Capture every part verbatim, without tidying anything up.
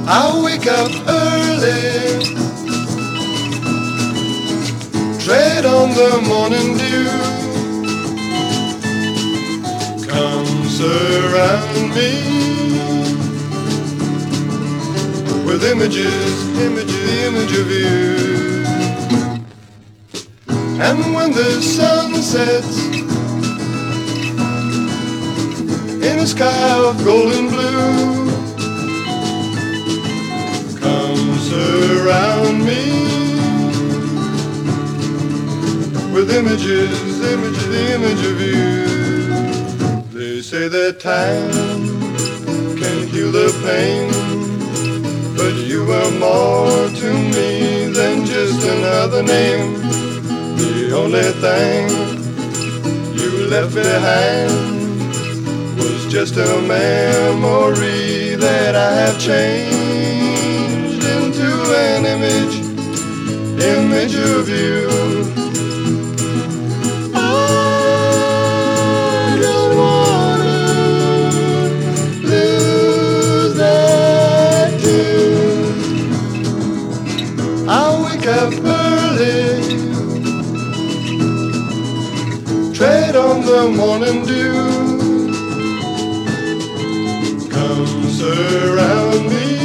I wake up early, tread on the morning dew, come surround me with images, images, the image of you. And when the sun sets in a sky of golden blue, come surround me with images, images, the image of you. They say that time can heal the pain, but you are more to me than just another name. The only thing you left behind was just a memory that I have changed into an image, image of you. I don't wanna lose that too. I wake up early, tread on the morning dew, come surround me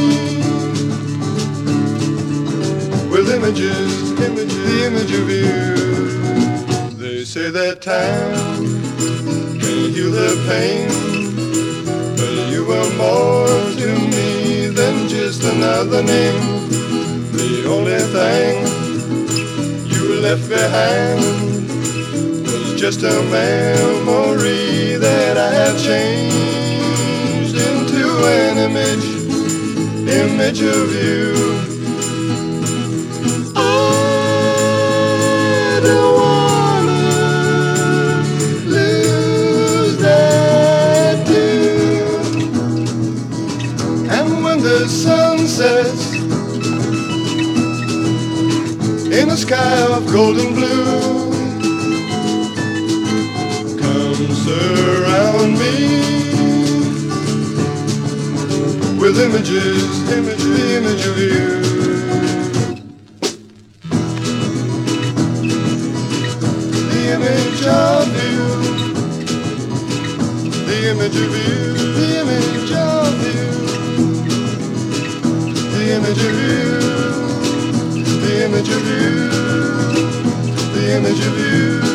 with images, images, the image of you. They say that time can heal the pain, but you are more to me than just another name. The only thing you left behind just a memory that I have changed into an image, image of you. I don't wanna lose that too. And when the sun sets in a sky of golden blue, surround me with images, image, the image of you. The image of you, the image of you, the image of you, the image of you, the image of you, the image of you.